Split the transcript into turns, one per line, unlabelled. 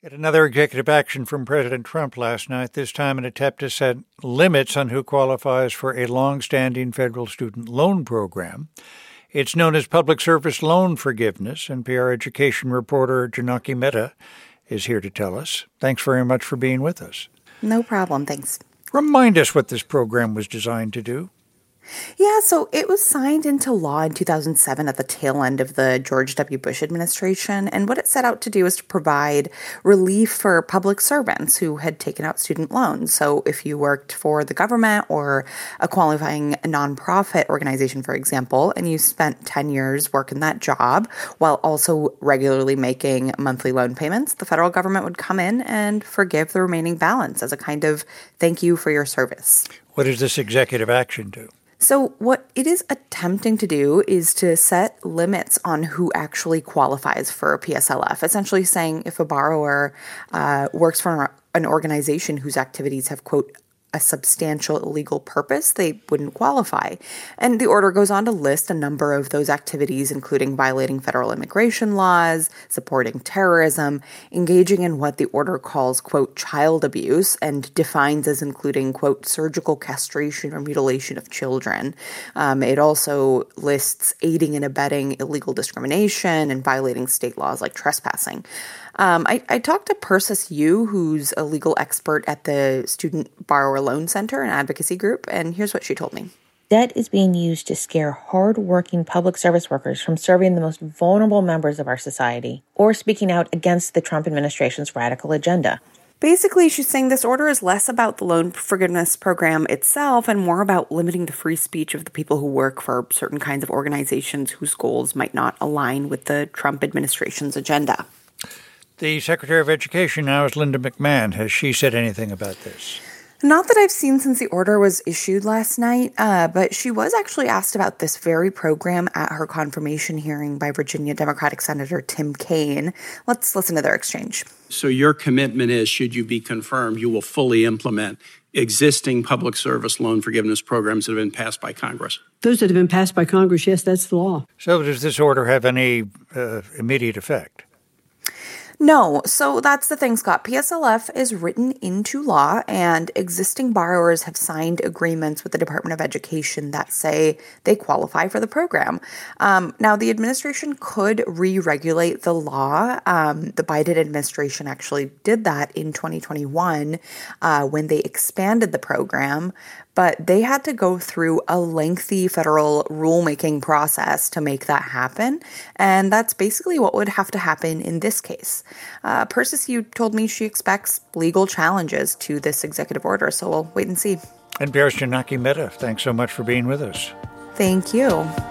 Yet another executive action from President Trump last night, this time an attempt to set limits on who qualifies for a long-standing federal student loan program. It's known as Public Service Loan Forgiveness, and PR education reporter Janaki Mehta is here to tell us. Thanks very much for being with us.
No problem, thanks.
Remind us what this program was designed to do.
Yeah, so it was signed into law in 2007 at the tail end of the George W. Bush administration. And what it set out to do is to provide relief for public servants who had taken out student loans. So if you worked for the government or a qualifying nonprofit organization, for example, and you spent 10 years working that job while also regularly making monthly loan payments, the federal government would come in and forgive the remaining balance as a kind of thank you for your service.
What does this executive action do?
So what it is attempting to do is to set limits on who actually qualifies for a PSLF, essentially saying if a borrower works for an organization whose activities have, quote, a substantial illegal purpose, they wouldn't qualify. And the order goes on to list a number of those activities, including violating federal immigration laws, supporting terrorism, engaging in what the order calls, quote, child abuse, and defines as including, quote, surgical castration or mutilation of children. It also lists aiding and abetting illegal discrimination and violating state laws like trespassing. I talked to Persis Yu, who's a legal expert at the Student Borrower Loan Center, an advocacy group, and here's what she told me.
Debt is being used to scare hard-working public service workers from serving the most vulnerable members of our society or speaking out against the Trump administration's radical agenda.
Basically, she's saying this order is less about the loan forgiveness program itself and more about limiting the free speech of the people who work for certain kinds of organizations whose goals might not align with the Trump administration's agenda.
The Secretary of Education now is Linda McMahon. Has she said anything about this?
Not that I've seen since the order was issued last night, but she was actually asked about this very program at her confirmation hearing by Virginia Democratic Senator Tim Kaine. Let's listen to their exchange.
So your commitment is, should you be confirmed, you will fully implement existing public service loan forgiveness programs that have been passed by Congress?
Those that have been passed by Congress, yes, that's the law.
So does this order have any immediate effect?
No. So that's the thing, Scott. PSLF is written into law, and existing borrowers have signed agreements with the Department of Education that say they qualify for the program. Now, the administration could re-regulate the law. The Biden administration actually did that in 2021 when they expanded the program. But they had to go through a lengthy federal rulemaking process to make that happen. And that's basically what would have to happen in this case. Persis Yu told me she expects legal challenges to this executive order, so we'll wait and see.
NPR's Janaki Mehta, thanks so much for being with us.
Thank you.